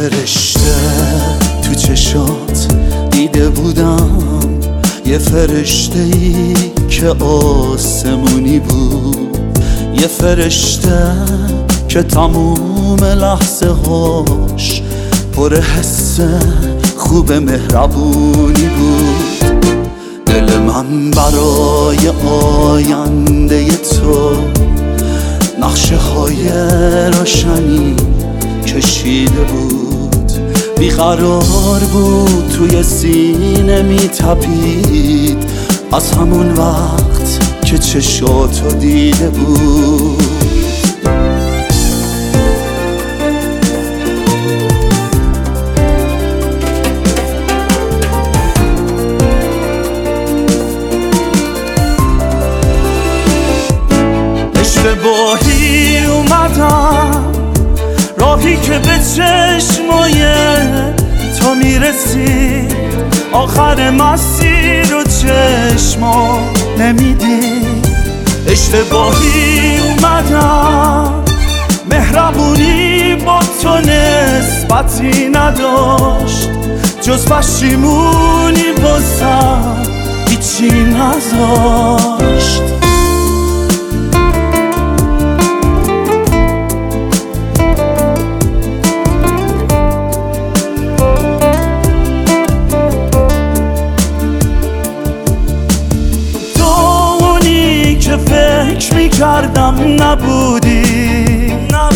فرشته تو چشات دیده بودم، یه فرشته ای که آسمونی بود، یه فرشته که تموم لحظه هاش پر حس خوب مهربونی بود. دل من برای آینده تو نقشه های روشنی کشیده بود، بیقرار بود توی سینه میتپید از همون وقت که چشاتو دیده بود. اشتباهی اومدم راهی که به چشمای تا میرسی، آخر مسیر و چشما نمیدید. اشتباهی اومدم مهربونی با تو نسبتی نداشت، جز پشیمونی بازم هیچی نذاشت. فکر میکردم نبودی،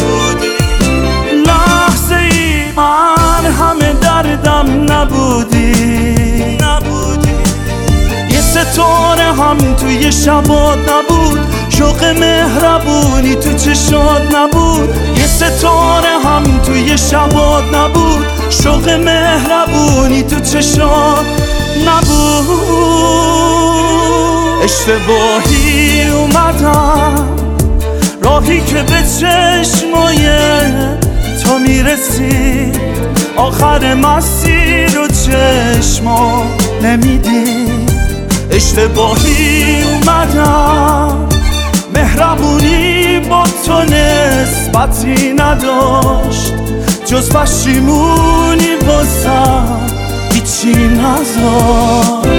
لحظه ای من همه دردم نبودی. یه ستاره هم توی شبات نبود، شوق مهربونی تو چشات نبود. یه ستاره هم توی شبات نبود، شوق مهربونی تو چشات نبود. اشتباهی اومدم راهی که به چشمای تا میرسی، آخر مسیر و چشما نمیدید. اشتباهی اومدم مهربونی با تو نسبتی نداشت، جز پشیمونی بازم هیچی نذاشت.